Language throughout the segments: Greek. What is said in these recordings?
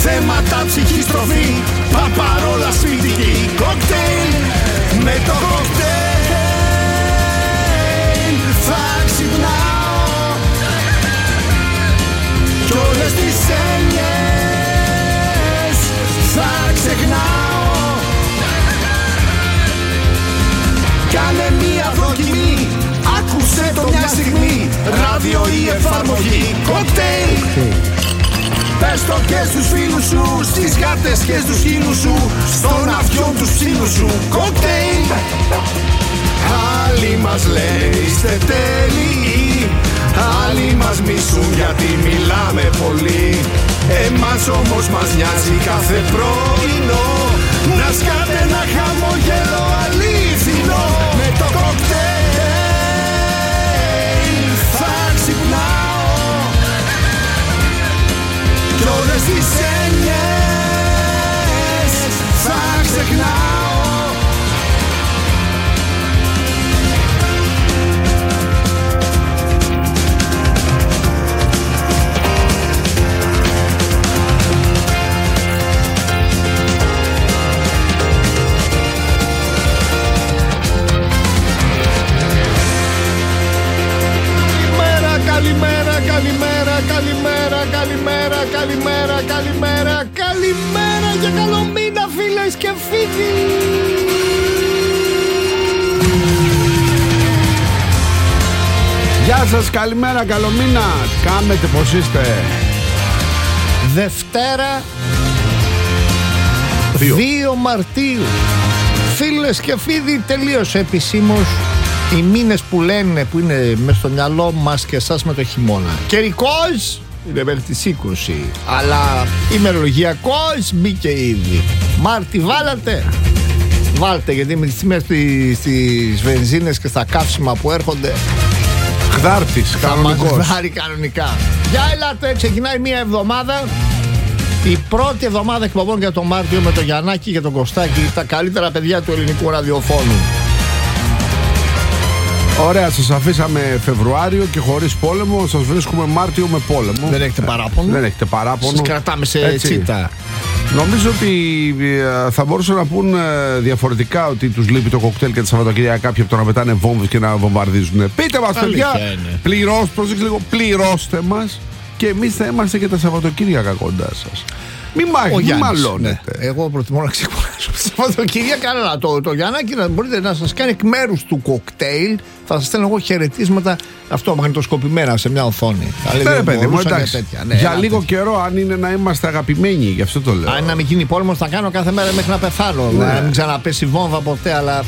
θέματα ψυχής τροφή, παπαρόλα σπιτική. Κοκτέιλ, με το κοκτέιλ θα ξυπνάω κι όλες τις έννοιες θα ξεχνάω. Κάνε μία δοκιμή, άκουσε το μια στιγμή, ράδιο ή εφαρμογή. Κοκτέιλ, πες το και στους φίλους σου, στις γάτες και στους χείλους σου, στον αυτιόν τους ψήλους σου. Κοκτέιλ. Άλλοι μας λένε είστε τέλειοι, άλλοι μας μισούν γιατί μιλάμε πολύ. Εμάς όμως μας νοιάζει κάθε πρωινό να σκάτε ένα χαμόγελο αλήθινο. Με το κοκτέιλ θα ξυπνάω κι όλες τις έννοιες θα ξεχνάω. Καλημέρα, καλημέρα, καλημέρα, καλημέρα, καλημέρα, καλημέρα, καλημέρα και καλό μήνα φίλες και φίλοι. Γεια σας, καλημέρα, καλό μήνα. Κάμετε, πως είστε? Δευτέρα 2 Μαρτίου. Φίλες και φίλοι, τελείωσε επισήμως οι μήνες που λένε, που είναι μες στο μυαλό μας και εσάς με το χειμώνα. Καιρικός είναι μέχρι τις 20, αλλά ημερολογιακός μπήκε ήδη. Μάρτι βάλατε? Βάλτε, γιατί με τις τιμές στις βενζίνες και στα καύσιμα που έρχονται Χδάρτης, κανονικός. Θα μας χδάρει κανονικά. Για ελάτε, ξεκινάει μία εβδομάδα. Η πρώτη εβδομάδα εκπομπών για τον Μάρτιο με τον Γιαννάκη και τον Κωστάκη, τα καλύτερα παιδιά του ελληνικού ραδιοφώνου. Ωραία, σας αφήσαμε Φεβρουάριο και χωρίς πόλεμο, σας βρίσκουμε Μάρτιο με πόλεμο. Δεν έχετε παράπονο? Δεν έχετε παράπονο. Σας κρατάμε σε τσίτα. Νομίζω ότι θα μπορούσαν να πούν διαφορετικά ότι τους λείπει το κοκτέιλ και τα Σαββατοκύριακα κάποιοι από το να πετάνε βόμβες και να βομβαρδίζουν. Πείτε μας, παιδιά, πληρώστε μας και εμείς θα είμαστε και τα Σαββατοκύριακα κοντά σας. Μην μαλώνετε. Ναι. Εγώ προτιμώ να ξεκουράσω το Σαββατοκύριακα, αλλά το Γιαννάκη να μπορείτε να σας κάνει εκ μέρους του κοκτέιλ. Θα σας στέλνω εγώ χαιρετίσματα, αυτό μαγνητοσκοπημένα σε μια οθόνη. Ναι, παιδί μου, εντάξει. Ναι, για λίγο καιρό, αν είναι να είμαστε αγαπημένοι, γι' αυτό το λέω. Αν να μην γίνει πόλεμος, θα κάνω κάθε μέρα μέχρι να πεθάνω. Ναι. Να μην ξαναπέσει βόμβα ποτέ, αλλά.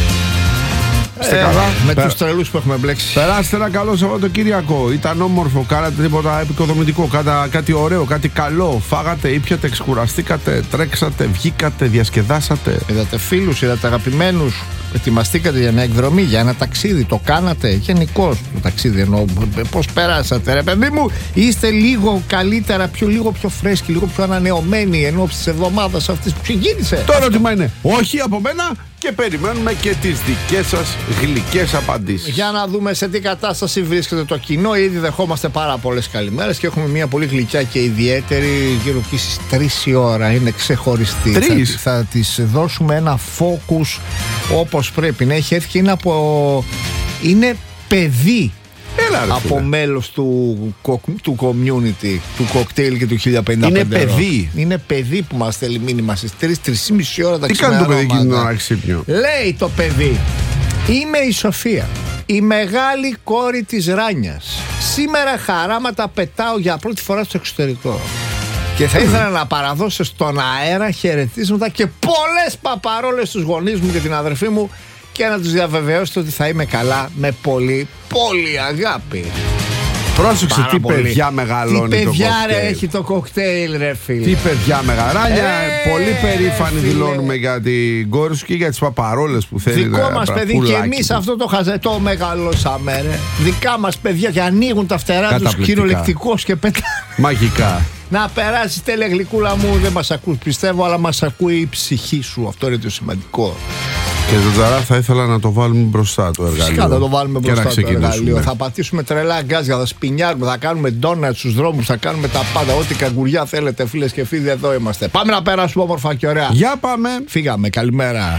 Με τους τρελούς που έχουμε μπλέξει. Περάστε ένα καλό Σαββατοκύριακο. Ήταν όμορφο, κάνατε τίποτα επικοδομητικό, κάτι ωραίο, κάτι καλό. Φάγατε, ήπιατε, ξεκουραστήκατε, τρέξατε, βγήκατε, διασκεδάσατε. Είδατε φίλους, είδατε αγαπημένους. Ετοιμαστήκατε για μια εκδρομή, για ένα ταξίδι. Το κάνατε γενικώς το ταξίδι. Εννοώ, πώς περάσατε, ρε παιδί μου? Είστε λίγο καλύτερα, λίγο πιο φρέσκοι, λίγο πιο ανανεωμένοι ενώ της εβδομάδας αυτής που ξεκίνησε? Το ερώτημα είναι όχι από μένα και περιμένουμε και τις δικές σας γλυκές απαντήσεις. Για να δούμε σε τι κατάσταση βρίσκεται το κοινό. Ήδη δεχόμαστε πάρα πολλές καλημέρες και έχουμε μια πολύ γλυκιά και ιδιαίτερη γύρω εκεί στις 3 η ώρα. Είναι ξεχωριστή. 3. Θα της δώσουμε ένα focus όπως πρέπει. Να έχει έρθει και είναι παιδί. Από μέλος του community, του cocktail και του 1055. Είναι παιδί. Είναι παιδί που μας στέλνει μήνυμα στις 3-3,5 ώρα τα Τι κάνει το παιδί εκείνη την ώρα ξύπνιο? Λέει το παιδί: είμαι η Σοφία, η μεγάλη κόρη της Ράνιας. Σήμερα χαράματα πετάω για πρώτη φορά στο εξωτερικό. Και θα ήθελα να παραδώσω στον αέρα χαιρετίσματα και πολλές παπαρόλες στους γονείς μου και την αδερφή μου και να τους διαβεβαιώσετε ότι θα είμαι καλά με πολύ, πολύ αγάπη. Πρόσεξε τι πολύ. Παιδιά μεγαλώνει. Τι παιδιά το ρε έχει το κοκτέιλ ρε φίλε. Τι παιδιά μεγαράνια. Πολύ περήφανοι δηλώνουμε για την κόρη σου και για τις παπαρόλες που θέλει. Δικό μας παιδί και εμείς αυτό το χαζετό μεγαλώσαμε ρε. Δικά μας παιδιά και ανοίγουν τα φτερά τους κυριολεκτικώς και πετάνε. Μαγικά. Να περάσεις τέλεια γλυκούλα μου. Δεν μας ακούς πιστεύω, αλλά μας ακούει η ψυχή σου. Αυτό είναι το σημαντικό. Και το Τζαρά θα ήθελα να το βάλουμε μπροστά το εργαλείο. Φυσικά θα το βάλουμε μπροστά το εργαλείο. Ναι. Θα πατήσουμε τρελά γκάζια, θα σπινιάρουμε, θα κάνουμε ντόνατ στους δρόμους, θα κάνουμε τα πάντα. Ό,τι καγκουριά θέλετε, φίλες και φίλοι, εδώ είμαστε. Πάμε να περάσουμε όμορφα και ωραία. Για πάμε. Φύγαμε, καλημέρα.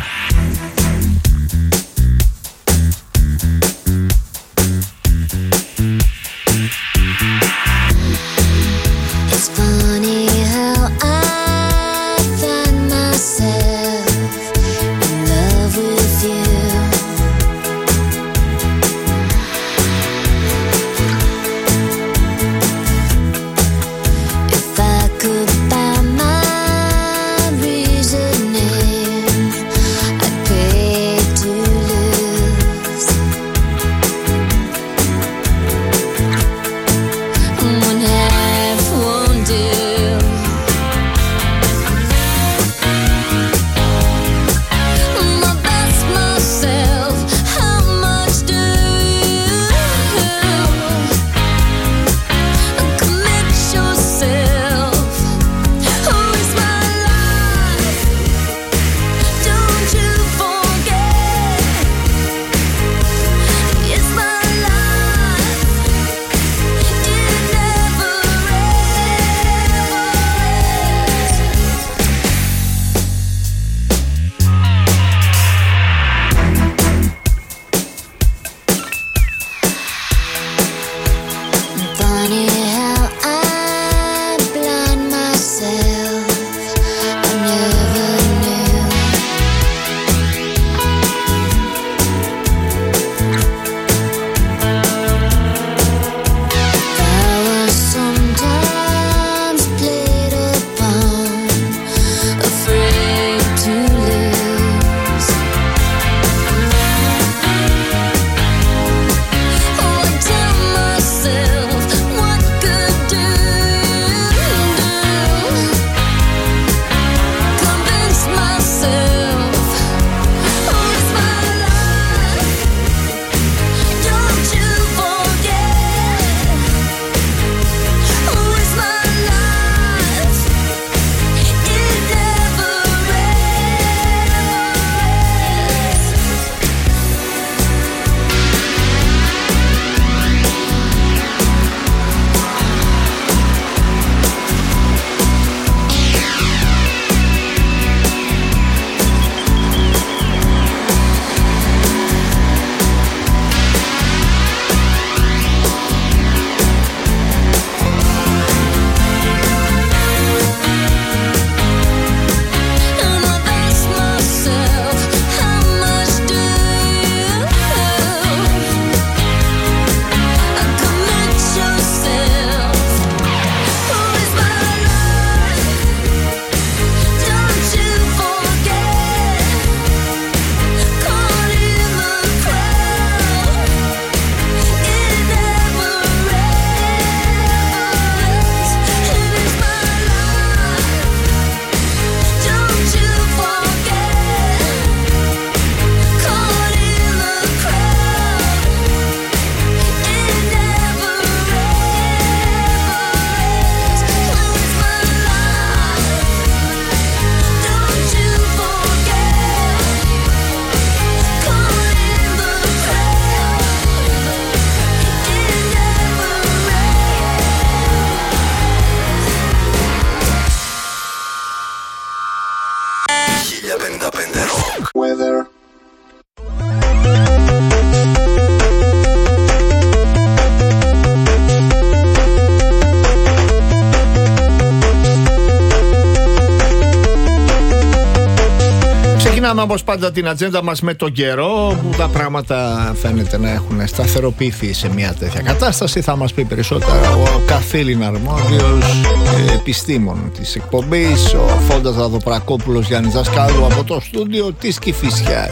Ξεκινάμε όπως πάντα την ατζέντα μας με τον καιρό, που τα πράγματα φαίνεται να έχουν σταθεροποιηθεί σε μια τέτοια κατάσταση. Θα μας πει περισσότερα ο καθήλυν αρμόδιος επιστήμον της εκπομπής, ο Φόντας Ραδοπρακόπουλος Γιάννης Δασκάλου, από το στούντιο της Κηφισιάς.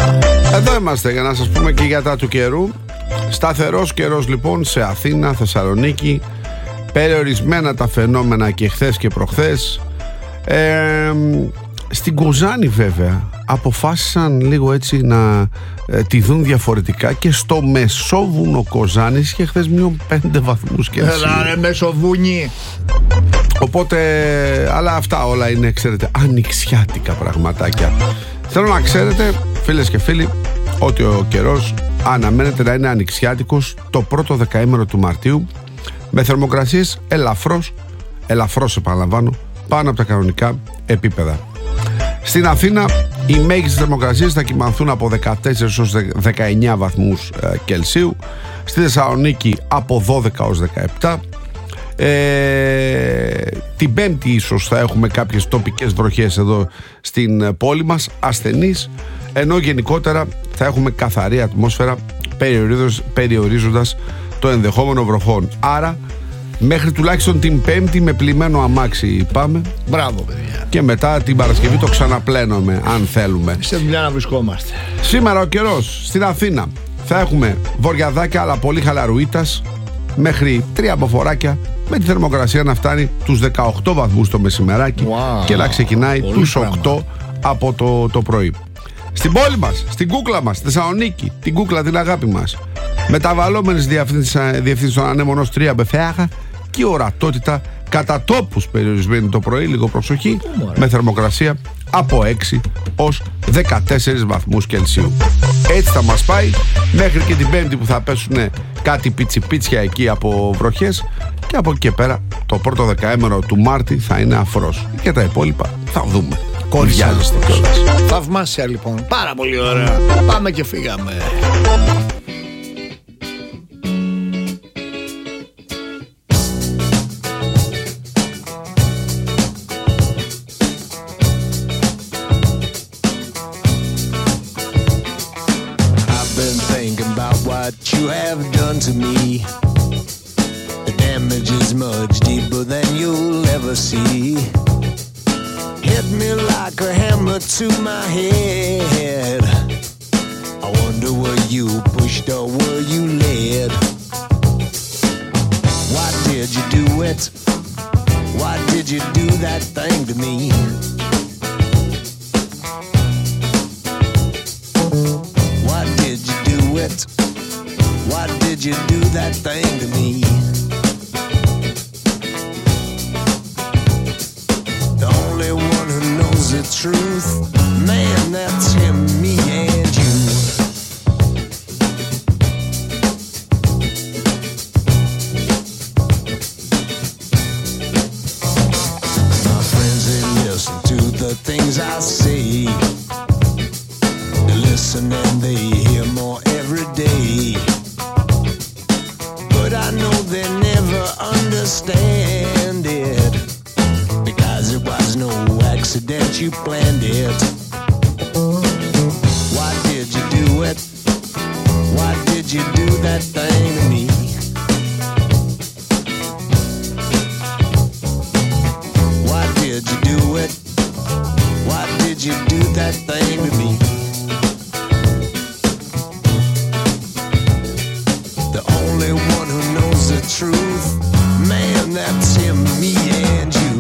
Εδώ είμαστε για να σας πούμε και για τα του καιρού. Σταθερός καιρός λοιπόν σε Αθήνα, Θεσσαλονίκη. Περιορισμένα τα φαινόμενα και χθες και προχθές. Στην Κοζάνη βέβαια αποφάσισαν λίγο έτσι να τη δουν διαφορετικά και στο Μεσόβουνο Κοζάνης είχε χθες -5 βαθμούς Κελσίου. Έλα ρε Μεσοβούνι. Οπότε, αλλά αυτά όλα είναι, ξέρετε, ανοιξιάτικα πραγματάκια. Θέλω να ξέρετε, φίλες και φίλοι, ότι ο καιρός αναμένεται να είναι ανοιξιάτικος το πρώτο δεκαήμερο του Μαρτίου, με θερμοκρασίες ελαφρώς επαναλαμβάνω, πάνω από τα κανονικά επίπεδα. Στην Αθήνα οι μέγιστες θερμοκρασίες θα κυμανθούν από 14 έως 19 βαθμούς Κελσίου, στη Θεσσαλονίκη από 12 έως 17. Την Πέμπτη ίσως θα έχουμε κάποιες τοπικές βροχές εδώ στην πόλη μας, ασθενείς, ενώ γενικότερα θα έχουμε καθαρή ατμόσφαιρα, περιορίζοντας το ενδεχόμενο βροχών. Άρα μέχρι τουλάχιστον την Πέμπτη με πλημμένο αμάξι πάμε. Μπράβο, παιδιά. Και μετά την Παρασκευή το ξαναπλένουμε, αν θέλουμε. Σε δουλειά να βρισκόμαστε. Σήμερα ο καιρός στην Αθήνα θα έχουμε βοριαδάκια, αλλά πολύ χαλαρουίτας, μέχρι 3 αποφοράκια, με τη θερμοκρασία να φτάνει τους 18 βαθμούς το μεσημεράκι και να ξεκινάει πολύ τους 8 από το πρωί. Στην πόλη μας, στην κούκλα μας, στη Θεσσαλονίκη, την κούκλα την αγάπη μας, μεταβαλλόμενες διευθύνσεις των ανέμων 3 μπεφέαγα και η ορατότητα κατά τόπους περιορισμένη το πρωί, λίγο προσοχή, με θερμοκρασία από 6 ως 14 βαθμούς Κελσίου. Έτσι θα μας πάει μέχρι και την Πέμπτη, που θα πέσουν κάτι πιτσιπίτσια εκεί από βροχές, και από εκεί και πέρα το πρώτο δεκαήμερο του Μάρτη θα είναι αφρός. Και τα υπόλοιπα θα δούμε. Κοριάζεστε κιόλας. Θαυμάσια λοιπόν, πάρα πολύ ωραία. Πάμε και φύγαμε. What you have done to me, the damage is much deeper than you'll ever see. Hit me like a hammer to my head. I wonder were you pushed or were you led? Why did you do it? Why did you do that thing to me? Why did you do it? Why did you do that thing to me? The only one who knows the truth, man, that's him, me and you. My friends, they listen to the things I say. They listen and they hear more every day. But I know they never understand it, because it was no accident, you planned it. Why did you do it? Why did you do that thing to me? Why did you do it? Why did you do that thing to me? The truth, man, that's him, me and you.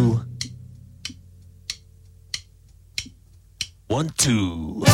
1, 2.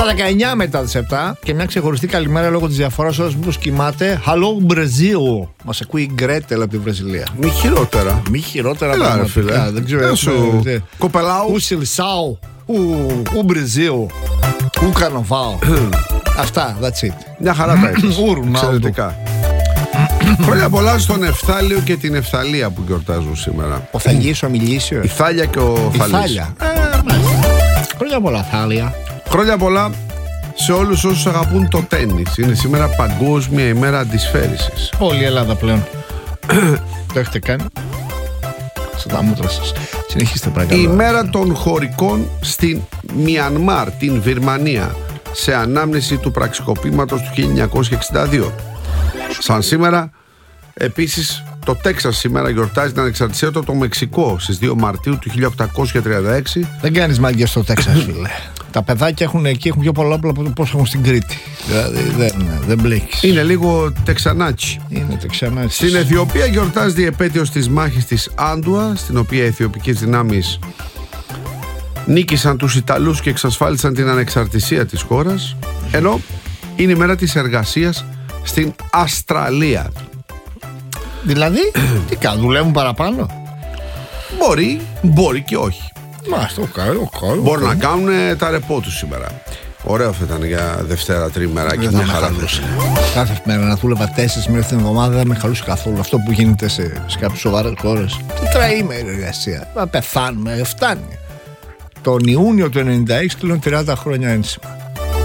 Στα 19 μετά τις 7 και μια ξεχωριστή καλημέρα λόγω της διαφοράς όλος μήπως κοιμάται. Hello Brazil. Μας ακούει η Γκρέτελ από τη Βραζιλία. Μη χειρότερα. Μη χειρότερα Έλα, ρε, φίλε. Δεν ξέρω. Κοπελάου. Ο Σιλσάου. Ο Μπραζίλ. Ο Καρναβάου. Αυτά, that's it. Μια χαρά τα έχεις. Εξαιρετικά. Χρόνια πολλά στον Εφθάλιο και την Εφθαλία που γιορτάζουν σήμερα. Ο Θαλής, ο Μιλήσιος. Η Θάλια και ο Θαλής. Θάλια. Χρόνια πολλά, Θάλια. Χρόνια πολλά σε όλους όσους αγαπούν το τένις. Είναι σήμερα Παγκόσμια ημέρα αντισφαίρησης. Όλη η Ελλάδα πλέον. Το έχετε κάνει. Στα τα μούτρα σας. Συνεχίστε παρακαλώ. Η ημέρα των χωρικών στην Μιανμάρ, την Βυρμανία, σε ανάμνηση του πραξικοπήματος του 1962. Σαν σήμερα, επίσης, το Τέξας σήμερα γιορτάζει την ανεξαρτησία του από το Μεξικό στις 2 Μαρτίου του 1836. Δεν κάνεις μάγκες στο Τέξας, φίλε. Τα παιδάκια έχουν εκεί πιο πολλά όπλα από πώς έχουν στην Κρήτη. Δηλαδή δεν μπλέκεις. Είναι λίγο τεξανάτσι. Είναι τεξανάτσι. Στην Αιθιοπία γιορτάζεται η επέτειος της μάχης της Άντουα, στην οποία οι αιθιοπικές δυνάμεις νίκησαν τους Ιταλούς και εξασφάλισαν την ανεξαρτησία της χώρας. Ενώ είναι η μέρα της εργασίας στην Αυστραλία. Δηλαδή, τι κάνουν, δουλεύουν παραπάνω? Μπορεί και όχι. Το κάνω. Μπορεί να κάνουν τα ρεπό τους σήμερα. Ωραίο θα ήταν για Δευτέρα, Τρίμερα και μια χαρά. Κάθε μέρα να δούλευα 4 μέρες την εβδομάδα δεν με χαλούσε καθόλου. Αυτό που γίνεται σε κάποιες σοβαρές χώρες. Τετραήμερη εργασία. Να πεθάνουμε, φτάνει. Τον Ιούνιο του 1996 κλείνουν 30 χρόνια ένσημα.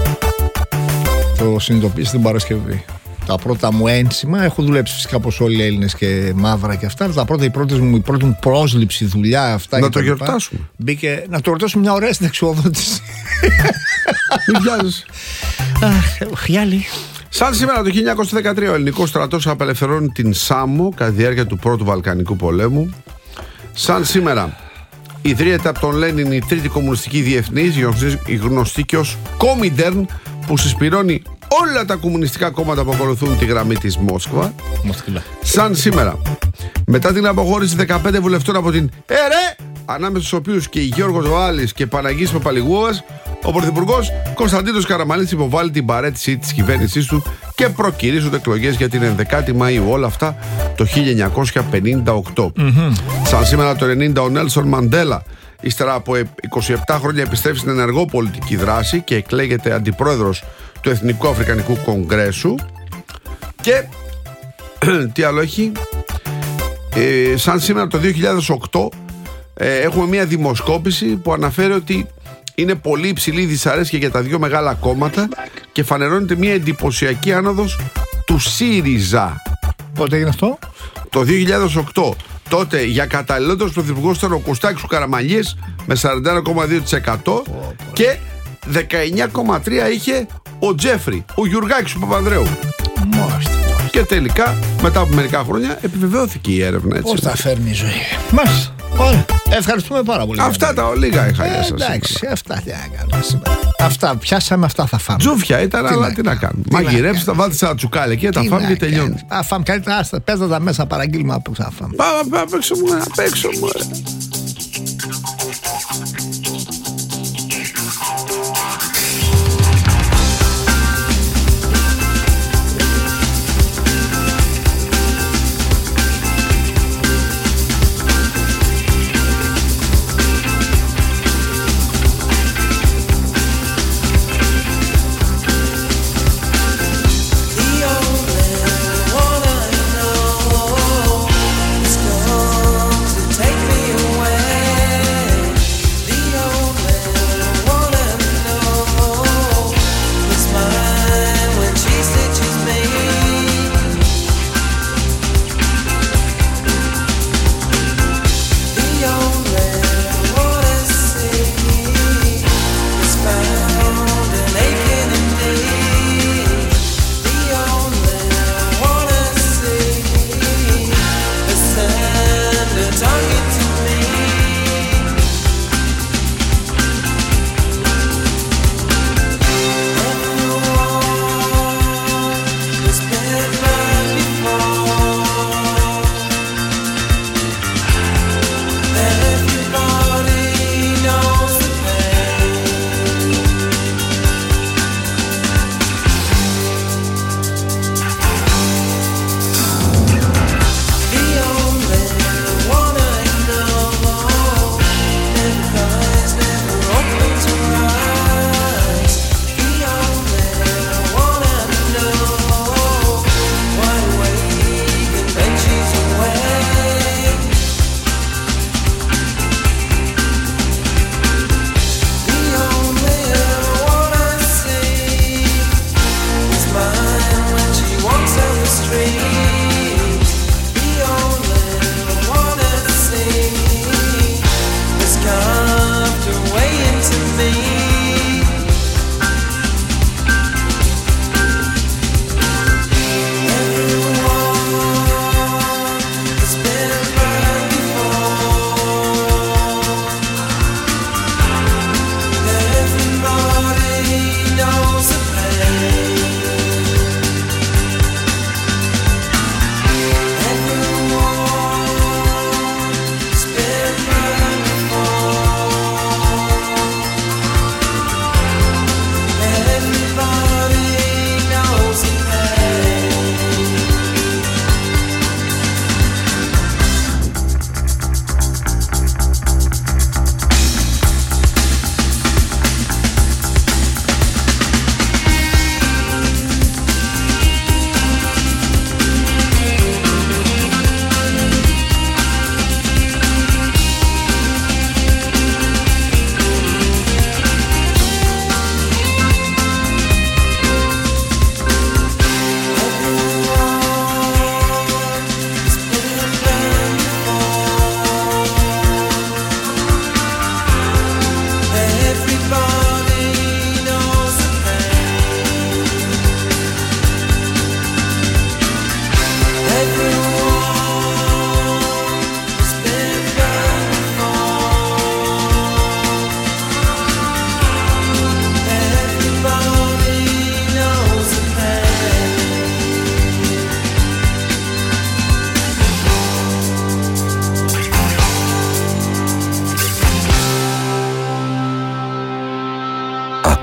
Το συνειδητοποίησα την Παρασκευή. Τα πρώτα μου ένσημα, έχω δουλέψει φυσικά όπως όλοι οι Έλληνες και μαύρα και αυτά. Τα πρώτα, η πρώτη μου πρόσληψη, δουλειά, αυτά. Να το γιορτάσουμε. Μπήκε να το ρωτήσουμε μια ωραία συνταξιοδότηση. Μην βιάζεσαι. Χιάλι. Σαν σήμερα το 1913 ο ελληνικός στρατός απελευθερώνει την Σάμο κατά τη διάρκεια του Πρώτου Βαλκανικού Πολέμου. Σαν σήμερα ιδρύεται από τον Λένιν η Τρίτη Κομμουνιστική Διεθνής, η γνωστή και ως Κόμιντερν, που συσπηρώνει όλα τα κομμουνιστικά κόμματα που ακολουθούν τη γραμμή της Μόσκβα. Σαν σήμερα, μετά την αποχώρηση 15 βουλευτών από την ΕΡΕ, ανάμεσα στους οποίους και Γιώργος Βάλλης και Παναγής Παπαλιγούας, ο Πρωθυπουργός Κωνσταντίνος Καραμανλής υποβάλλει την παραίτηση της κυβέρνησής του και προκυρίζονται εκλογές για την 11η Μαΐου. Όλα αυτά το 1958. Σαν σήμερα το 90 ο Νέλσον Μαντέλα, ύστερα από 27 χρόνια, επιστρέφει στην ενεργό πολιτική δράση και εκλέγεται αντιπρόεδρος του Εθνικού Αφρικανικού Κογκρέσου. Και τι άλλο έχει? Σαν σήμερα το 2008 έχουμε μια δημοσκόπηση που αναφέρει ότι είναι πολύ υψηλή δυσαρέσκεια για τα δύο μεγάλα κόμματα και φανερώνεται μια εντυπωσιακή άνοδος του ΣΥΡΙΖΑ. Πότε έγινε αυτό? Το 2008. Τότε για καταλληλότερος πρωθυπουργός ήταν ο Κωστάκης ο Καραμανλής με 41,2% και 19,3% είχε ο Τζέφρι, ο Γιουργάκης ο Παπανδρέου. Και τελικά, μετά από μερικά χρόνια, επιβεβαιώθηκε η έρευνα, έτσι. Πώς τα φέρνει η ζωή. Μάλιστα. Ωραία. Ευχαριστούμε πάρα πολύ. Αυτά τα λίγα είχα για σας. Εντάξει, αυτά τι να κάνουμε σήμερα. Αυτά πιάσαμε, αυτά θα φάμε. Τζούφια ήταν, αλλά τι να κάνουμε. Μαγειρέψτε, τα βάλτε σαν τσουκάλι και τα φάμε και τελειώνει. Α, φάμε καλύτερα, πέζα τα μέσα παραγγείλουμε από θα φάμε. Πάμε απ' έξω μου, απ' έξω μου.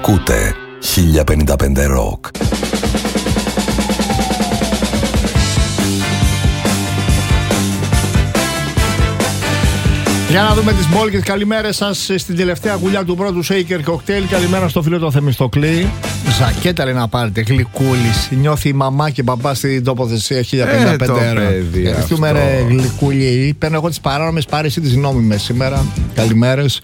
Ακούτε 1055 Rock. Για να δούμε τις μπόλικες. Καλημέρα σας στην τελευταία γουλιά του πρώτου Shaker Cocktail. Καλημέρα στο φίλο το Θεμιστοκλή. Ζακέτα λέει να πάρετε, γλυκούλης. Νιώθει η μαμά και παπά στην τοποθεσία 1055 ευρώ. Ευχαριστούμε ρε γλυκούλη. Παίρνω εγώ τις παράνομες, πάρε εσύ τις νόμιμες σήμερα. Καλημέρες.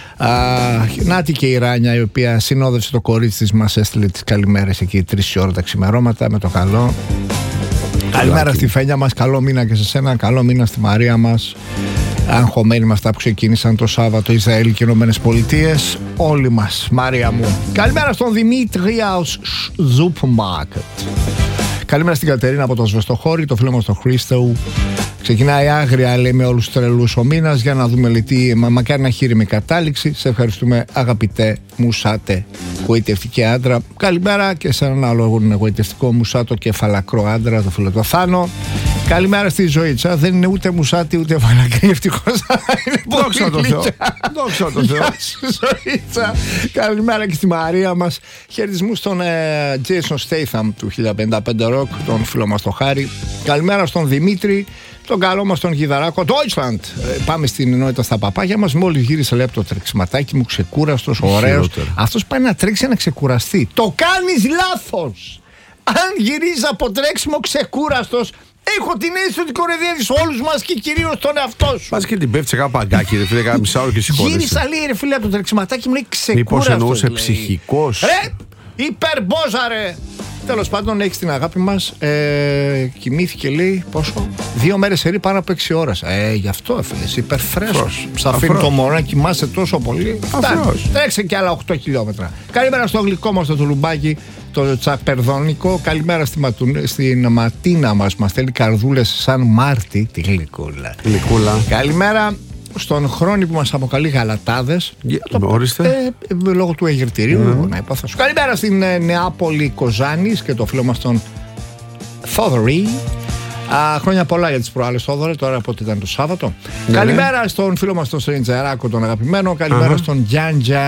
Νάτι και η Ράνια, η οποία συνόδευσε το κορίτσι της, μας έστειλε τις καλημέρες εκεί 3 ώρα τα ξημερώματα με το καλό. Καλημέρα στη Φένια μας, καλό μήνα και σε σένα, καλό μήνα στη Μαρία μας. Αγχωμένοι με αυτά που ξεκίνησαν το Σάββατο Ισραήλ και Ηνωμένες Πολιτείες. Όλοι μας, Μάρια μου. Καλημέρα στον Δημήτριαος Ζούπμαρκετ. Καλημέρα στην Κατερίνα από το Σβεστοχώρι, το φίλο μας τον Χρήστο. Ξεκινάει άγρια, λέει, με όλους τους τρελούς ο μήνας. Για να δούμε, λέει, τι μακάρι να χείρει με κατάληξη. Σε ευχαριστούμε, αγαπητέ Μουσάτε, γοητευτική άντρα. Καλημέρα και σε έναν άλλο γοητευτικό Μουσάτο και φαλακρό άντρα, το φίλο το Θάνο. Καλημέρα στη Ζωήτσα. Δεν είναι ούτε μουσάτη ούτε φαλακρή, ευτυχώς. Δόξα τω Θεώ. Δόξα τω Θεώ. Γεια σου, Ζωήτσα. Καλημέρα και στη Μαρία μας. Χαιρετισμού στον Jason Statham του 1055 Rock, τον φίλο μας το Χάρη. Καλημέρα στον Δημήτρη, τον καλό μας τον Γιδαράκο. Deutschland. Πάμε στην ενότητα στα παπάγια μας. Μόλις γύρισε, λέει, από το τρεξιματάκι μου, ξεκούραστος, ωραίος. Αυτός πάει να τρέξει να ξεκουραστεί. Το κάνεις λάθος. Αν γυρίζει από τρέξιμο ξεκούραστος, έχω την αίσθηση ότι κοροϊδεύεις όλους μας και κυρίως τον εαυτό σου. Πας και την πέφτει σε κάνα παγκάκι, ρε φίλε, κάνα μισάωρο και σηκώνεσαι. Γύρισα, λέει, ρε φίλε, από το τρεξιματάκι μου, λέει, ξεκούραστος. Μήπως εννοούσε λέει. ψυχικός. Ρε, υπερμπόζα, ρε. Τέλος πάντων, έχει την αγάπη μας. Κοιμήθηκε, λέει, πόσο? 2 μέρες σερί πάνω από 6 ώρες. Γι' αυτό, φίλε, υπερφρέσος. Ψαφίνει το μωρό να κοιμάσαι τόσο πολύ. Τρέξε και άλλα 8 χιλιόμετρα. Καλημέρα στο γλυκό μας το τουλουμπάκι, το τσαπερδόνικο. Καλημέρα στην Ματίνα μας. Μας θέλει καρδούλες σαν Μάρτι. Τη γλυκούλα. Καλημέρα στον Χρόνη που μας αποκαλεί γαλατάδες. Ορίστε. Λόγω του Αιγυρτηρίου, να υποθέσω. Καλημέρα στην Νεάπολη Κοζάνης και το φίλο μας τον Θόδωρη. Χρόνια πολλά για τις προάλλες, Θόδωρε, τώρα από ό,τι ήταν το Σάββατο. Καλημέρα στον φίλο μας τον Στρεντζεράκο, τον αγαπημένο. Καλημέρα στον Γιάντζα.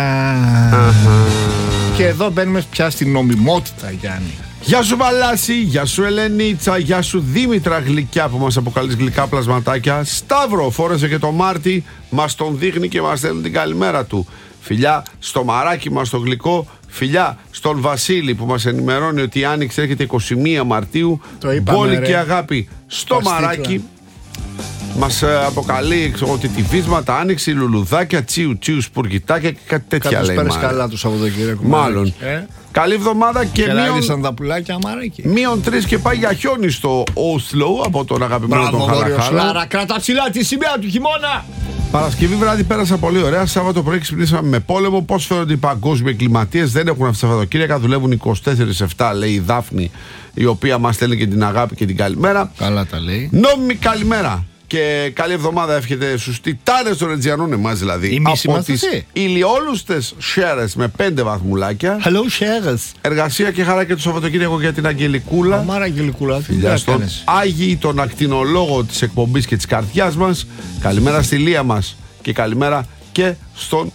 Και εδώ μπαίνουμε πια στην νομιμότητα, Γιάννη. Γεια σου Βαλάση, γεια σου Ελενίτσα, γεια σου Δήμητρα γλυκιά που μας αποκαλείς γλυκά πλασματάκια. Σταύρο, φόρεσε και το Μάρτι, μας τον δείχνει και μας θέλει την καλημέρα του. Φιλιά στο Μαράκι μας το γλυκό, φιλιά στον Βασίλη που μας ενημερώνει ότι η Άνοιξη έρχεται 21 Μαρτίου. Πόλη και αγάπη στο Μαράκι. Μας αποκαλεί ότι τη βίσματα, άνοιξη, λουλουδάκια, τσίου, σπουργητάκια και κάτι τέτοια λέει. Πέρασε καλά το Σαββατοκύριακο. Μάλλον. Καλή εβδομάδα και τα πουλάκια, Μαράκι. -3 και πάει για χιόνι στο Όσλο από τον αγαπημένο τον Χαλαχάλα. Κράτα ψηλά τη σημαία του χειμώνα. Παρασκευή βράδυ πέρασα πολύ ωραία. Σάββατο πρωί ξυπνήσαμε με πόλεμο. Πώς φαίνονται οι παγκόσμιοι εγκληματίες? Δεν έχουν αυτά τα Σαββατοκύριακα. Δουλεύουν 24/7, λέει η Δάφνη, η οποία μας στέλνει και την αγάπη και την καλημέρα. Καλά τα λέει. Νόμιμη καλημέρα. Και καλή εβδομάδα εύχεται στους τιτάνες των Ρετζιανών, εμάς δηλαδή. Από τις ηλιόλουστες Σέρες με 5 βαθμουλάκια. Hello, Σέρες. Εργασία και χαρά και το Σαββατοκύριακο για την Αγγελικούλα. Αμάρα Αγγελικούλα. Φιλιά στον Άγιη, τον ακτινολόγο της εκπομπής και της καρδιάς μας. Καλημέρα στη Λία μας. Και καλημέρα και στον.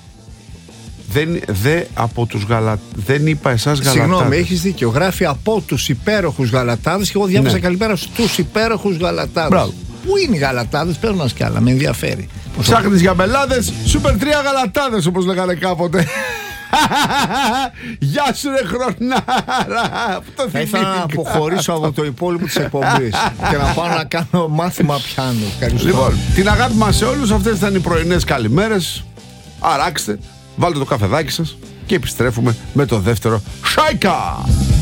Δεν είπα εσάς Γαλατάδες. Συγγνώμη, έχεις δίκιο. Γράφει από τους υπέροχους Γαλατάδες και εγώ διάβασα καλημέρα στους υπέροχους Γαλατάδες. Μπράβο. Πού είναι οι Γαλατάδες, παίρνω μας κι άλλα, με ενδιαφέρει. Ψάχνεις για μπελάδες, Super 3 Γαλατάδες όπως λέγανε κάποτε. Γεια σου ρε χρονάρα. Θα ήθελα να αποχωρήσω από το υπόλοιπο της εκπομπής και να πάω να κάνω μάθημα πιάνου. Ευχαριστώ. Λοιπόν, την αγάπη μας σε όλους. Αυτές ήταν οι πρωινές καλημέρες. Αράξτε, βάλτε το καφεδάκι σας και επιστρέφουμε με το δεύτερο Σάικα.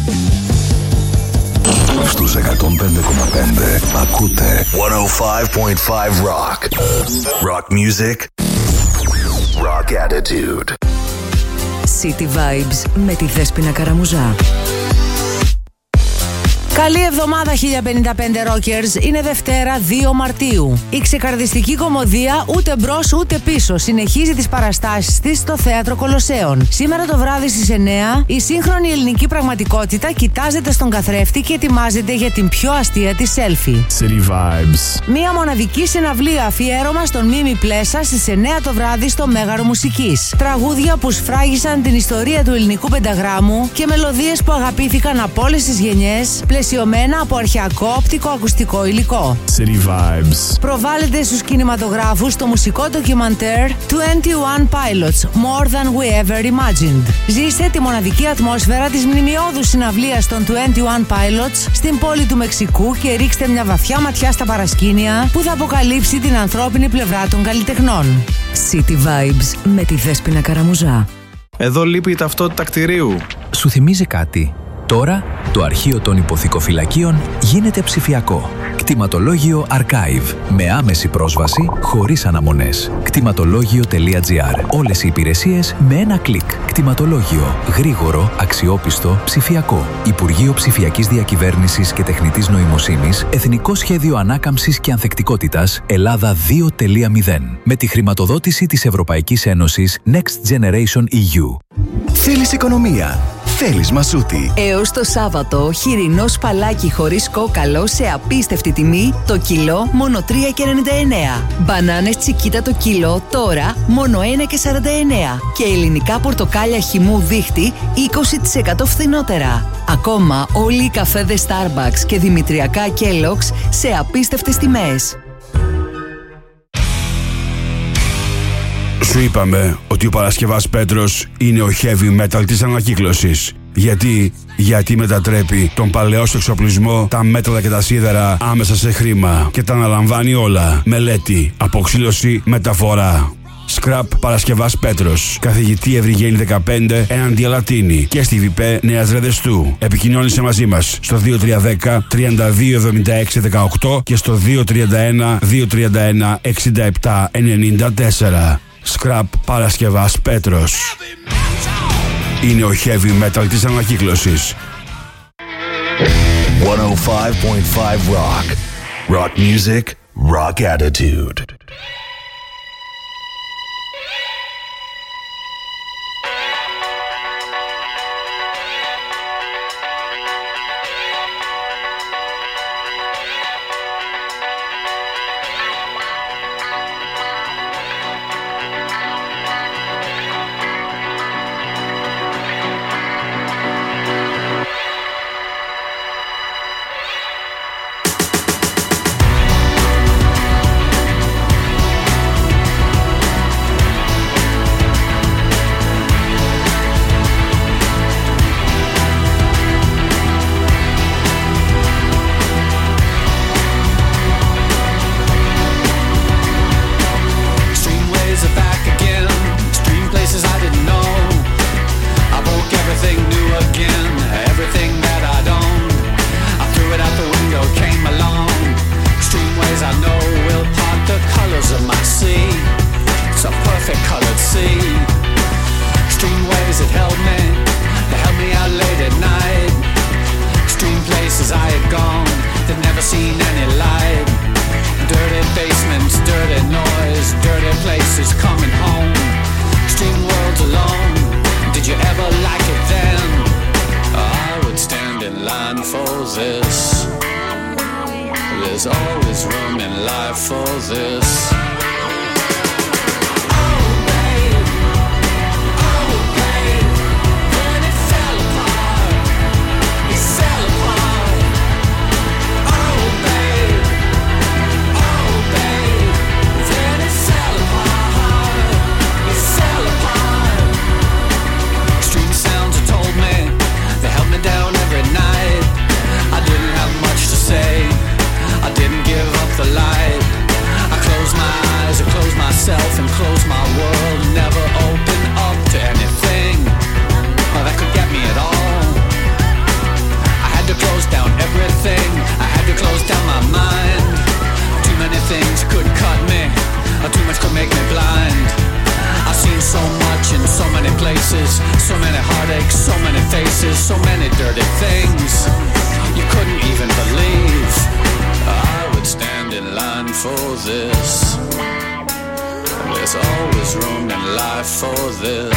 Στους 105,5 ακούτε 105.5 Rock. Rock music. Rock attitude. City Vibes με τη Δέσποινα Καραμουζά. Καλή εβδομάδα 1055 Rockers. Είναι Δευτέρα 2 Μαρτίου. Η ξεκαρδιστική κομμωδία ούτε μπρος ούτε πίσω συνεχίζει τις παραστάσεις της στο Θέατρο Κολοσσέων. Σήμερα το βράδυ στις 9 η σύγχρονη ελληνική πραγματικότητα κοιτάζεται στον καθρέφτη και ετοιμάζεται για την πιο αστεία της selfie. City Vibes. Μία μοναδική συναυλία αφιέρωμα στον Μίμη Πλέσα στις 9 το βράδυ στο Μέγαρο Μουσικής. Τραγούδια που σφράγισαν την ιστορία του ελληνικού πενταγράμμου και μελωδίες που αγαπήθηκαν από όλες τις γενιές, πλαισιωμένα από αρχαιακό οπτικοακουστικό υλικό. City Vibes. Προβάλλεται στους κινηματογράφους το μουσικό ντοκιμαντέρ 21 Pilots, More Than We Ever Imagined. Ζήστε τη μοναδική ατμόσφαιρα της μνημειώδους συναυλίας των 21 Pilots στην πόλη του Μεξικού και ρίξτε μια βαθιά ματιά στα παρασκήνια που θα αποκαλύψει την ανθρώπινη πλευρά των καλλιτεχνών. City Vibes με τη Δέσποινα Καραμουζά. Εδώ λείπει η ταυτότητα κτηρίου. Σου θυμίζει κάτι? Τώρα το αρχείο των υποθηκοφυλακίων γίνεται ψηφιακό. Κτηματολόγιο Archive. Με άμεση πρόσβαση, χωρίς αναμονές. Κτηματολόγιο.gr. Όλες οι υπηρεσίες με ένα κλικ. Κτηματολόγιο. Γρήγορο, αξιόπιστο, ψηφιακό. Υπουργείο Ψηφιακής Διακυβέρνησης και Τεχνητής Νοημοσύνης. Εθνικό Σχέδιο Ανάκαμψης και Ανθεκτικότητας. Ελλάδα 2.0. Με τη χρηματοδότηση της Ευρωπαϊκής Ένωσης Next Generation EU. Θέλεις οικονομία? Θέλεις μασούτη? Έως το Σάββατο, χοιρινό σπαλάκι χωρίς κόκαλο σε απίστευτη τιμή, το κιλό μόνο 3,99. Μπανάνες τσικίτα το κιλό τώρα μόνο 1,49. Και ελληνικά πορτοκάλια χυμού δίχτυ 20% φθηνότερα. Ακόμα όλοι οι καφέδες Starbucks και δημητριακά Kellogg's σε απίστευτες τιμές. Σου είπαμε ότι ο Παρασκευάς Πέτρος είναι ο heavy metal της ανακύκλωσης. Γιατί μετατρέπει τον παλαιό σου εξοπλισμό, τα μέταλλα και τα σίδερα άμεσα σε χρήμα και τα αναλαμβάνει όλα. Μελέτη, αποξήλωση, μεταφορά. Scrap Παρασκευάς Πέτρος. Καθηγητή Ευρυγένη 15 έναντι Αλατίνη και στη ΒΠ Νέας Ρεδεστού. Επικοινώνησε μαζί μας στο 2310 3276 18 και στο 231 231 67 94. Scrap Παρασκευάς Πέτρος. Είναι ο heavy metal της ανακύκλωσης. 105.5 Rock. Rock music, rock attitude. There's always room in life for this. And close my world, never open up to anything that could get me at all. I had to close down everything, I had to close down my mind. Too many things could cut me, too much could make me blind. I've seen so much in so many places, so many heartaches, so many faces, so many dirty things. You couldn't even believe I would stand in line for this. There's always room in life for this.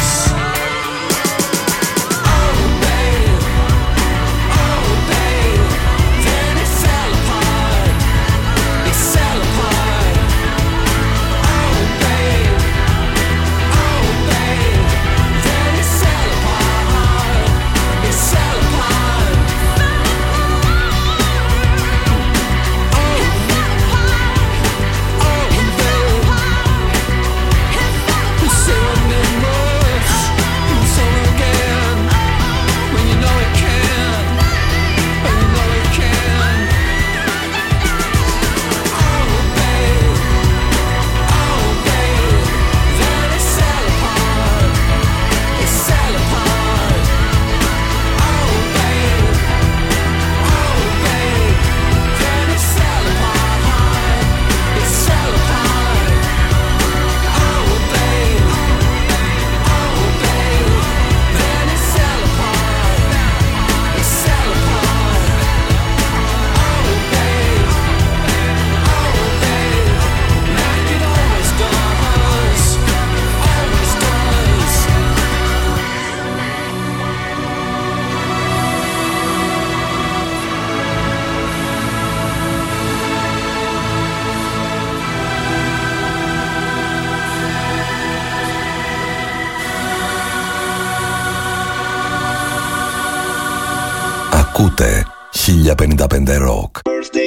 Ακούτε 1055 Rock.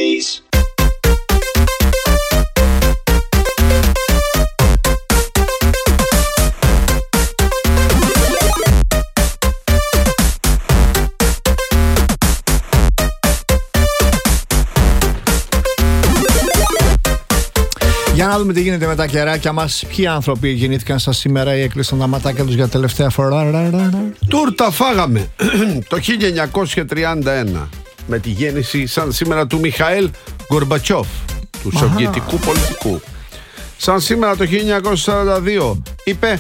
Για να δούμε τι γίνεται με τα κεράκια μας. Ποιοι άνθρωποι γεννήθηκαν σας σήμερα ή έκλεισαν τα ματάκια τους για τελευταία φορά? Τούρτα φάγαμε το 1931 με τη γέννηση σαν σήμερα του Μιχαήλ Γκορμπατσόφ, του σοβιετικού πολιτικού. Σαν σήμερα το 1942 είπε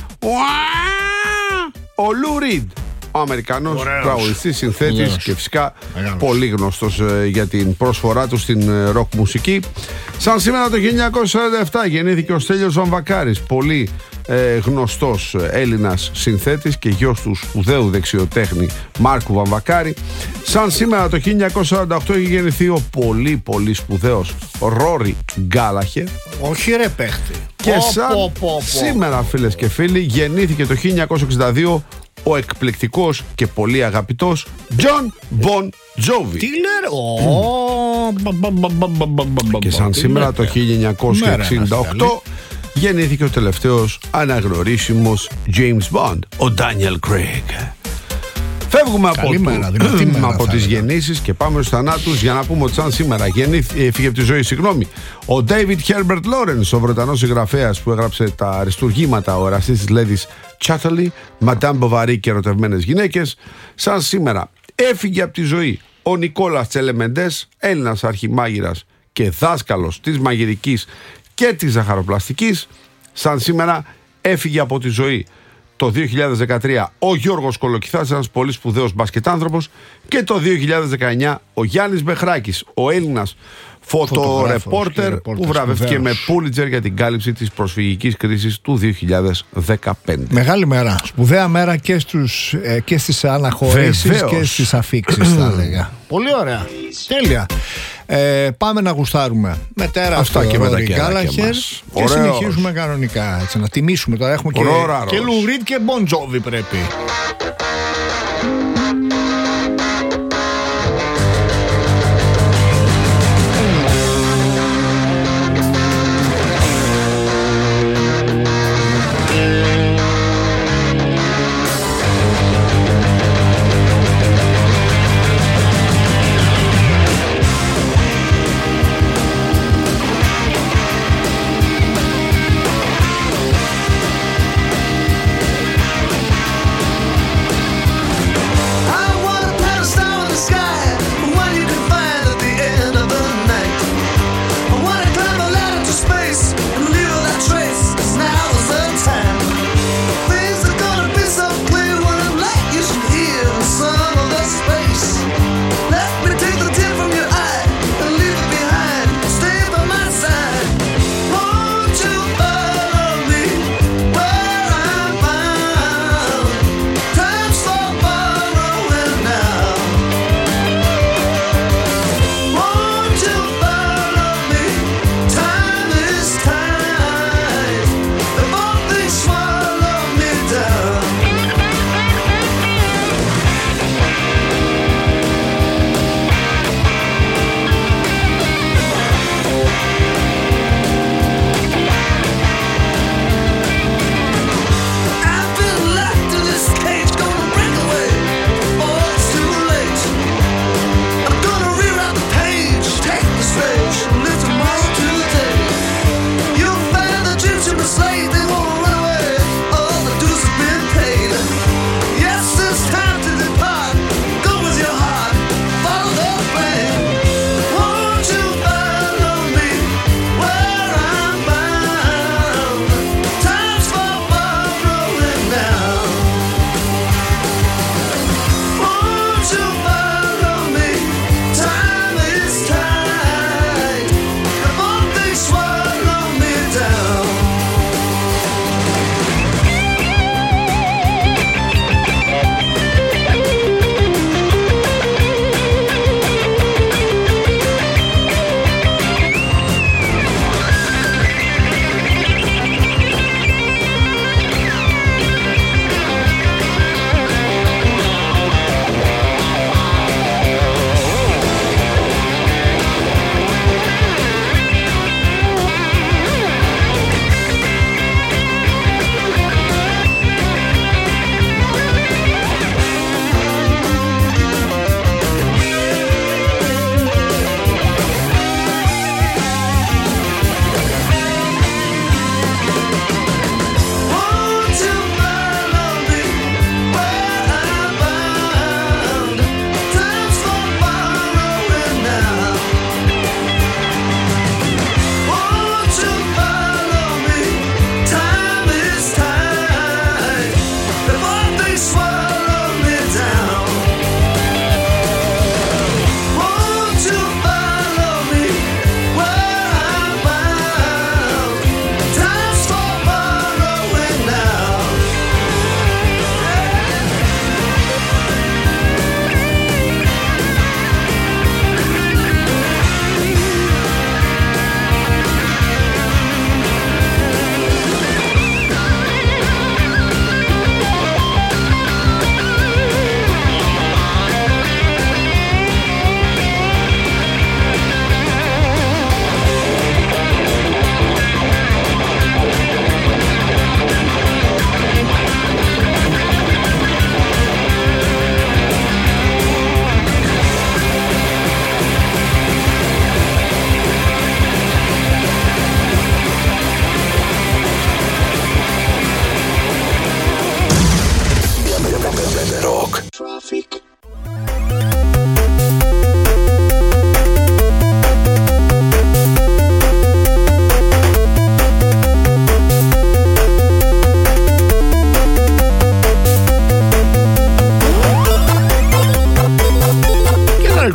ο Λου Ριντ, ο Αμερικανός τραγουδιστής, συνθέτης και φυσικά πολύ γνωστός για την πρόσφορά του στην ροκ μουσική. Σαν σήμερα το 1947 γεννήθηκε ο Στέλιος Βαμβακάρης, πολύ γνωστός Έλληνας συνθέτης και γιος του σπουδαίου δεξιοτέχνη Μάρκου Βαμβακάρη. Σαν σήμερα το 1948 έχει γεννηθεί ο πολύ σπουδαίος Ρόρι Γκάλαχερ. Όχι ρε παίχτη. Και σήμερα, φίλες και φίλοι, γεννήθηκε το 1962 ο εκπληκτικός και πολύ αγαπητός Τζον Μπον Τζόβι. Τι λέρε? Και σαν σήμερα το 1968 γεννήθηκε ο τελευταίος αναγνωρίσιμος James Bond, ο Daniel Craig. Φεύγουμε από τις γεννήσεις και πάμε στους θανάτους για να πούμε ότι σαν σήμερα έφυγε από τη ζωή, ο David Herbert Lawrence, ο Βρετανός συγγραφέας που έγραψε τα αριστουργήματα «Ο εραστής της Lady Chatterley», «Madame Bovary» και «Ερωτευμένες γυναίκες». Σαν σήμερα έφυγε από τη ζωή ο Νικόλας Τσελεμεντές, Έλληνας αρχιμάγειρας και δάσκαλος της μαγειρικής και της ζαχαροπλαστικής. Σαν σήμερα έφυγε από τη ζωή το 2013 ο Γιώργος Κολοκυθάς, ένας πολύ σπουδαίος μπασκετάνθρωπος, και το 2019 ο Γιάννης Μπεχράκης, ο Έλληνας φωτορεπόρτερ που βραβεύτηκε με Πούλιτζερ για την κάλυψη της προσφυγικής κρίσης του 2015. Μεγάλη μέρα, σπουδαία μέρα και στις αναχωρήσεις και στις αφίξεις θα έλεγα. Πολύ ωραία, τέλεια. Πάμε να γουστάρουμε με τέραστο και με τα κεράκια μας και συνεχίζουμε κανονικά, έτσι, να τιμήσουμε. Τώρα έχουμε και Λου Ριντ και Μπον Τζόβι πρέπει.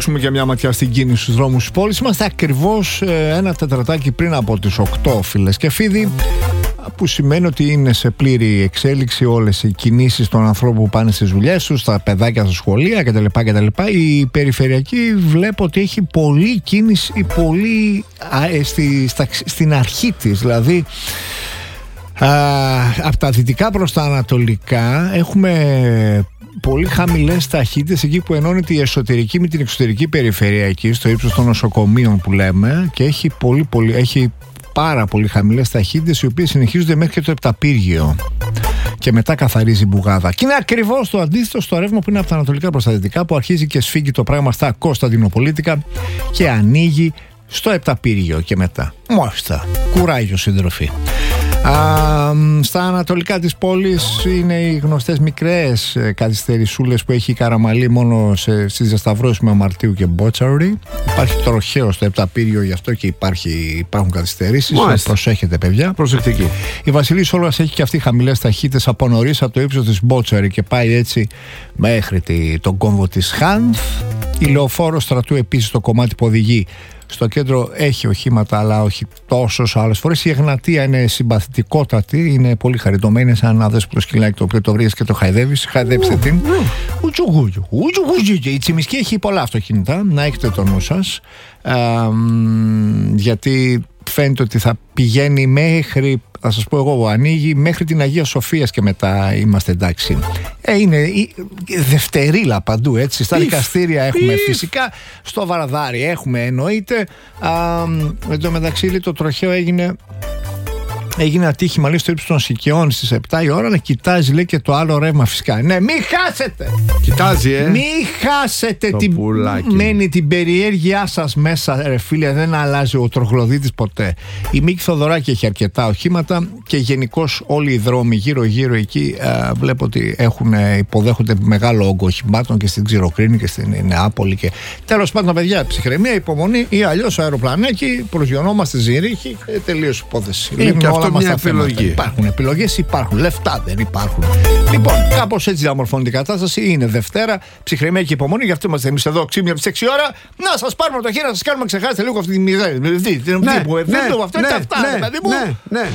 ρίξουμε και μια ματιά στην κίνηση στους δρόμους της πόλης. Είμαστε ακριβώς ένα τετρατάκι πριν από τις 8, φίλες και φίλοι, που σημαίνει ότι είναι σε πλήρη εξέλιξη όλες οι κινήσεις των ανθρώπων που πάνε στις δουλειές τους, τα παιδάκια στα σχολεία κτλ. Η περιφερειακή βλέπω ότι έχει πολλή κίνηση, πολύ στην αρχή της, δηλαδή από τα δυτικά προς τα ανατολικά έχουμε πολύ χαμηλές ταχύτητες εκεί που ενώνεται η εσωτερική με την εξωτερική περιφερειακή, στο ύψος των νοσοκομείων που λέμε, και έχει πάρα πολύ χαμηλές ταχύτητες, οι οποίες συνεχίζονται μέχρι και το Επταπύργιο και μετά καθαρίζει η Μπουγάδα. Και είναι ακριβώς το αντίθετο στο ρεύμα που είναι από τα ανατολικά προς τα δυτικά, που αρχίζει και σφίγγει το πράγμα στα Κωνσταντινοπολίτικα και ανοίγει στο Επταπύργιο και μετά. Μάλιστα, κουράγιο συντροφή. Στα ανατολικά της πόλης είναι οι γνωστές μικρές καθυστερησούλες που έχει η Καραμαλή μόνο στις διασταυρώσεις με Αμαρτίου και Μπότσαρη. Υπάρχει τροχαίο στο Επταπύργιο, γι' αυτό και υπάρχουν καθυστερήσεις. Προσέχετε, παιδιά. Προσεκτική. Η Βασιλής Σόλγας έχει και αυτή χαμηλές ταχύτητες από νωρίς, από το ύψος της Μπότσαρη και πάει έτσι μέχρι τον κόμβο της Χάνθ. Η Λεωφόρο Στρατού επίσης, το κομμάτι που οδηγεί στο κέντρο, έχει οχήματα, αλλά όχι τόσο όσο άλλες φορές. Η Εγνατία είναι συμπαθητικότατη, είναι πολύ χαριτωμένη, είναι σαν ένα δέσποτο σκυλάκι το οποίο το βρεις και το χαϊδεύεις. Χαϊδέψτε την. Η Τσιμισκή έχει πολλά αυτοκίνητα, να έχετε το νου σας, γιατί φαίνεται ότι θα πηγαίνει μέχρι, θα σας πω εγώ, ανοίγει μέχρι την Αγία Σοφίας και μετά είμαστε εντάξει. Είναι δευτερίλα παντού, έτσι. Στα δικαστήρια έχουμε φυσικά, στο Βαρδάρι έχουμε εννοείται. Εν τω μεταξύ το τροχαίο έγινε ατύχημα, λέει, στο ύψος των Σικαιών στις 7 η ώρα, να κοιτάζει, λέει, και το άλλο ρεύμα φυσικά. Ναι, μην χάσετε! Κοιτάζει, Μην χάσετε μένει την περιέργειά σας μέσα, ρε φίλε, δεν αλλάζει ο τροχλωδίτης ποτέ. Η Μίκη Θοδωράκη έχει αρκετά οχήματα και γενικώς όλοι οι δρόμοι γύρω-γύρω εκεί βλέπω ότι υποδέχονται μεγάλο όγκο οχημάτων και στην Ξηροκρίνη και στην Νεάπολη. Και τέλος πάντων, παιδιά, ψυχραιμία, υπομονή, ή αλλιώς αεροπλανάκι, προσγειωνόμαστε Ζηρίχη, τελείως υπόθεση. Και αυτό μια επιλογή. Υπάρχουν επιλογές, υπάρχουν λεφτά, δεν υπάρχουν. Λοιπόν, κάπως έτσι διαμορφώνεται η κατάσταση. Είναι Δευτέρα, ψυχραιμία και υπομονή. Γι' αυτό είμαστε εμείς εδώ ξύπνια από τις 6 ώρα. Να σας πάρουμε το χέρι, να σας κάνουμε να ξεχάσετε λίγο αυτή τη μηδέν. Αυτό είναι τα αυτά, παιδί μου. Ναι.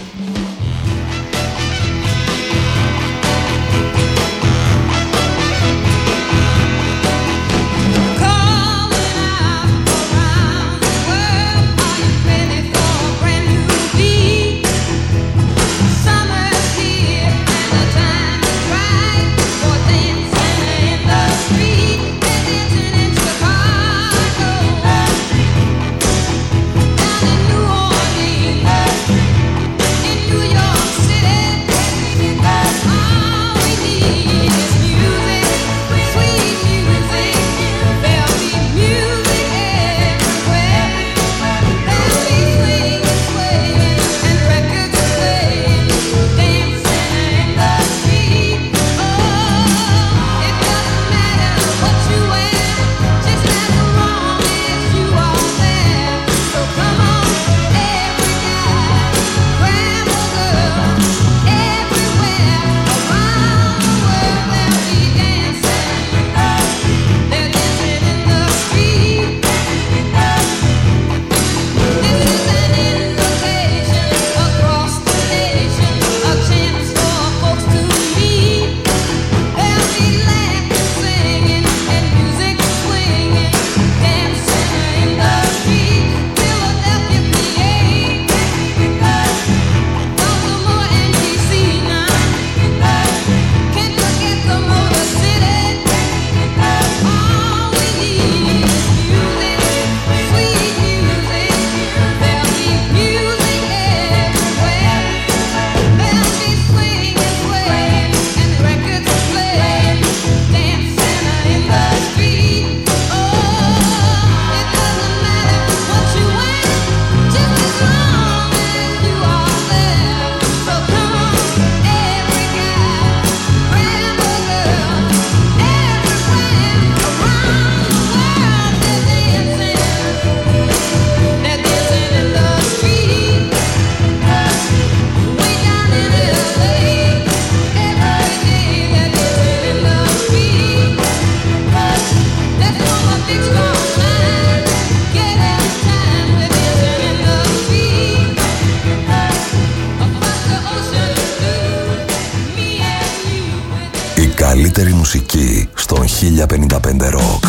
καλύτερη μουσική στον 1055 Rock.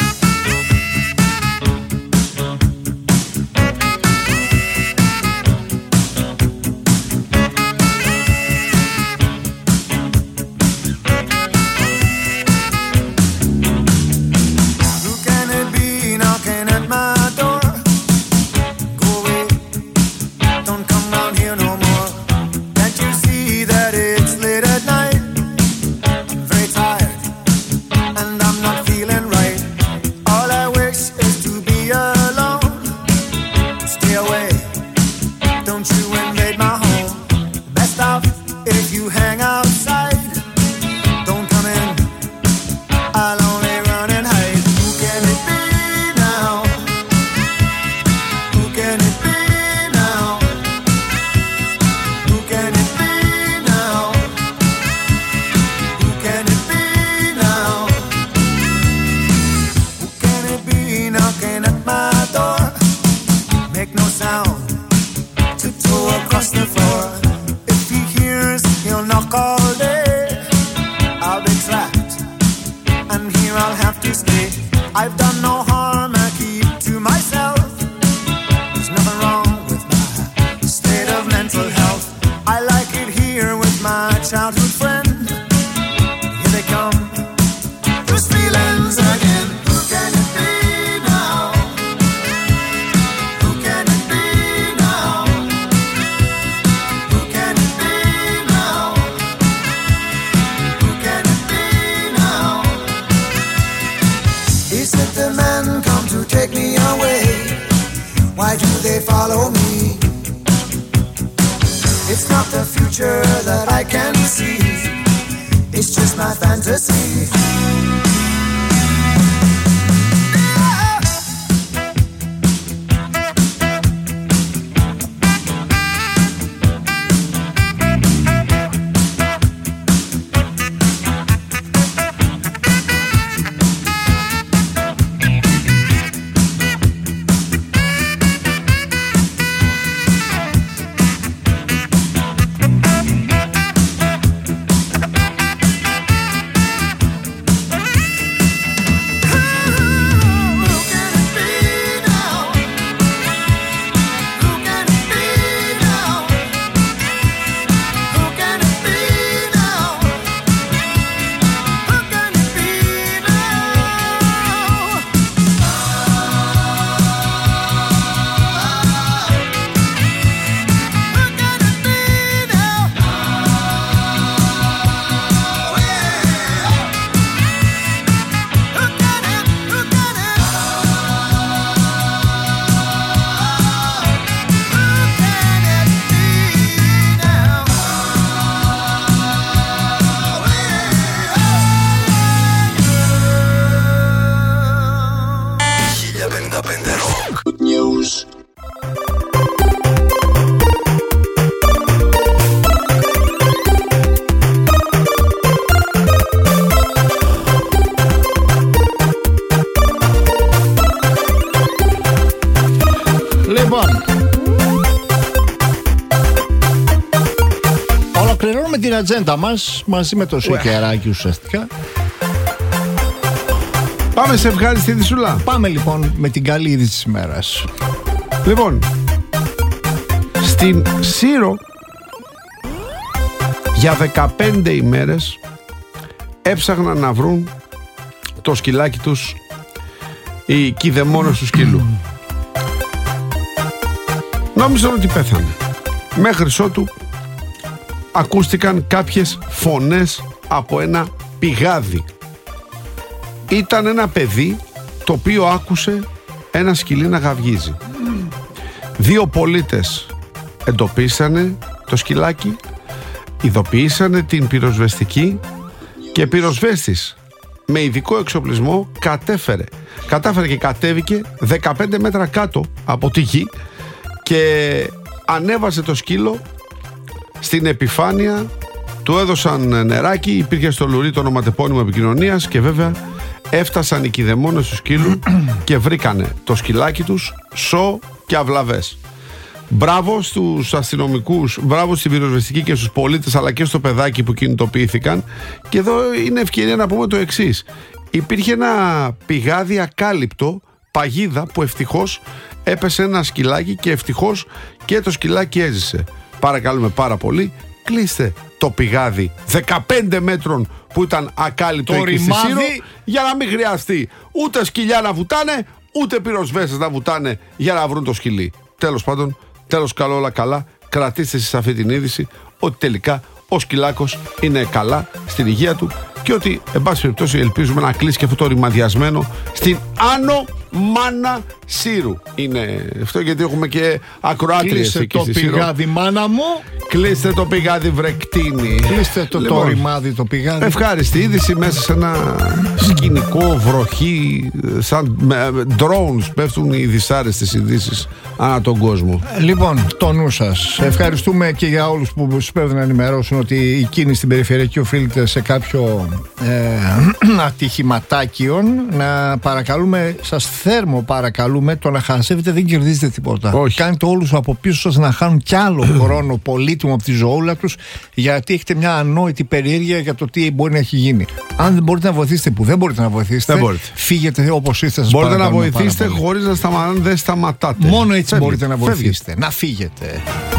Ολοκληρώνουμε την ατζέντα μας μαζί με το Σοκεράκι ουσιαστικά. Πάμε σε ευχάριστη ειδησούλα. Πάμε λοιπόν με την καλή είδηση της ημέρας. Λοιπόν, στην Σύρο για 15 ημέρες έψαχναν να βρουν το σκυλάκι τους οι κηδεμόνες του σκύλου. Νόμιζαν ότι πέθανε, μέχρι ότου ακούστηκαν κάποιες φωνές από ένα πηγάδι. Ήταν ένα παιδί το οποίο άκουσε ένα σκυλί να γαυγίζει. Δύο πολίτες εντοπίσανε το σκυλάκι, ειδοποιήσανε την πυροσβεστική και πυροσβέστης με ειδικό εξοπλισμό κατάφερε και κατέβηκε 15 μέτρα κάτω από τη γη και ανέβασε το σκύλο στην επιφάνεια. Του έδωσαν νεράκι, υπήρχε στο λουρί το ονοματεπώνυμο επικοινωνίας και βέβαια έφτασαν οι κηδεμόνες του σκύλου και βρήκανε το σκυλάκι τους σω και αυλαβές. Μπράβο στους αστυνομικούς, μπράβο στην πυροσβεστική και στους πολίτες, αλλά και στο παιδάκι που κινητοποιήθηκαν. Και εδώ είναι ευκαιρία να πούμε το εξής. Υπήρχε ένα πηγάδι ακάλυπτο, παγίδα, που ευτυχώς έπεσε ένα σκυλάκι και ευτυχώς και το σκυλάκι έζησε. Παρακαλούμε πάρα πολύ, κλείστε το πηγάδι 15 μέτρων που ήταν ακάλυπτο εκεί στη Σύρο, για να μην χρειαστεί ούτε σκυλιά να βουτάνε, ούτε πυροσβέστες να βουτάνε για να βρουν το σκυλί. Τέλος πάντων, τέλος καλό, όλα καλά. Κρατήστε εσείς αυτή την είδηση ότι τελικά ο σκυλάκος είναι καλά στην υγεία του και ότι, εν πάση περιπτώσει, ελπίζουμε να κλείσει και αυτό το ρημαδιασμένο στην Άνω Μάνα Σύρου. Είναι αυτό, γιατί έχουμε και ακροάτριες εκεί στη Σύρο. Κλείστε το πηγάδι, μάνα μου. Κλείστε το πηγάδι, βρεκτίνη. Κλείστε το ρημάδι, το πηγάδι. Ευχάριστη είδηση μέσα σε ένα σκηνικό βροχή. Σαν drones πέφτουν οι δυσάρεστες ειδήσεις ανά τον κόσμο. Λοιπόν, το νου σας. Ευχαριστούμε και για όλους που πρέπει να ενημερώσουν ότι η κίνηση στην περιφερειακή οφείλεται σε κάποιο ατυχηματάκιον. Να παρακαλούμε, σας θέρμο παρακαλούμε, το να χασεύετε δεν κερδίζετε τίποτα. Όχι. Κάνετε όλους από πίσω σας να χάνουν κι άλλο χρόνο πολύτιμο από τη ζωούλα τους, γιατί έχετε μια ανόητη περιέργεια για το τι μπορεί να έχει γίνει. Αν δεν μπορείτε να βοηθήσετε, που δεν μπορείτε να βοηθήσετε, φύγετε όπως είστε. Μπορείτε να βοηθήσετε χωρίς να δεν σταματάτε. Μόνο έτσι μπορείτε να βοηθήσετε. Να φύγετε.